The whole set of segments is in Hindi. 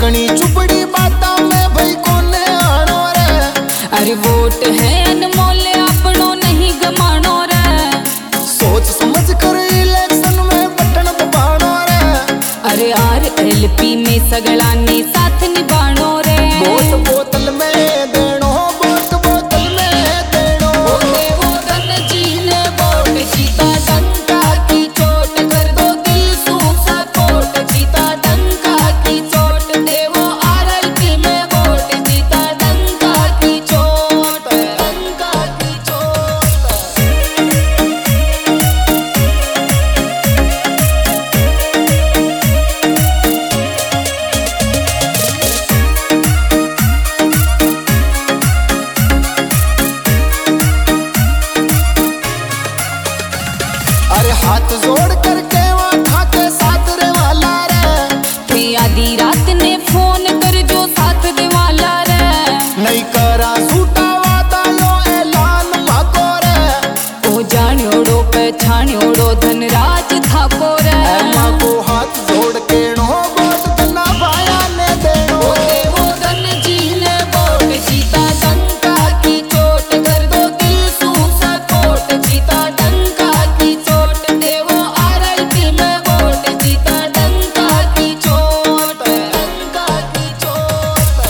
चिकनी चुपड़ी बाता में भाई कोने आनो रे। अरे वोट है अनमोल अपनो नहीं गमानो रे। सोच समझ कर इलेक्शन में बटन दबानो रे। अरे RLP में सगला ने साथ निभानो रे। वोट बोतल में देनो, वोट बोतल में देनो। वो धन जीने वोट जीता डंका की चोट कर दो दिल सूखा कोट जीता डंका की चोट दे वो RLP में वोट जीता डंका की चोट डंका की चोट। अरे हाथ जोड़ करके वहाँ खाके साथ रे वाला रे। फिर आधी रात ने फोन कर जो साथ दे वाला रे। नहीं करा झूठा वादा यो ऐलान माको रे। ओ जान्योड़ो पहचान्योड़ो धनराज थाको रे। माँ को हाथ जोड़ के नो वोट देना भाया ने देनो। वो धन जीने वोट जीता डंका की चोट कर दो दिल सूखा कोट जीता डंका की चोट दे वो RLP में वोट जीता डंका की चोट डंका की चोट।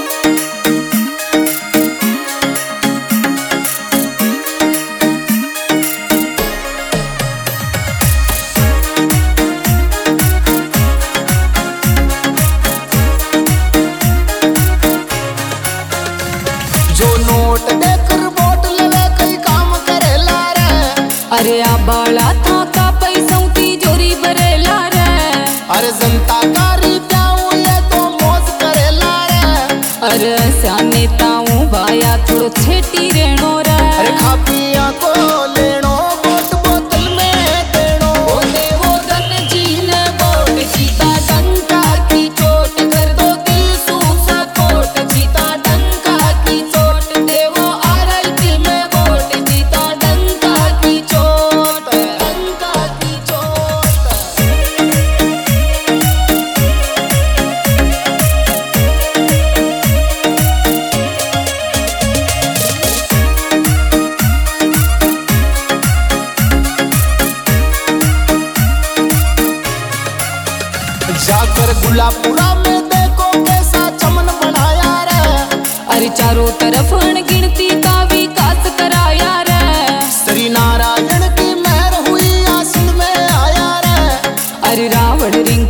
जो नोट देकर वोट लेवे कई काम करेला रे। अरे आ बाला था का पैसा तिजोरी भरेला रे। अरे जनता का रिप्याऊ ये तो मौज करेला रे। अरे ऐसा नेताऊं भाया थोड़ो छेटी रहनो रे। अरे खा पिया को लेनो, वोट बोतल में देनो। वो धन जीने वोट जीता डंका की चोट कर दो दिल सूखा कोट जीता डंका की चोट दे वो RLP में वोट जीता डंका की चोट डंका की चोट। जाकर गुलापुरा में देखो कैसा चमन बनाया रे। अरे चारों तरफ अनगिनती का विकास कराया रे। श्री नारायण की मेहर हुई आसिन में आया रे। अरे रावण रिंग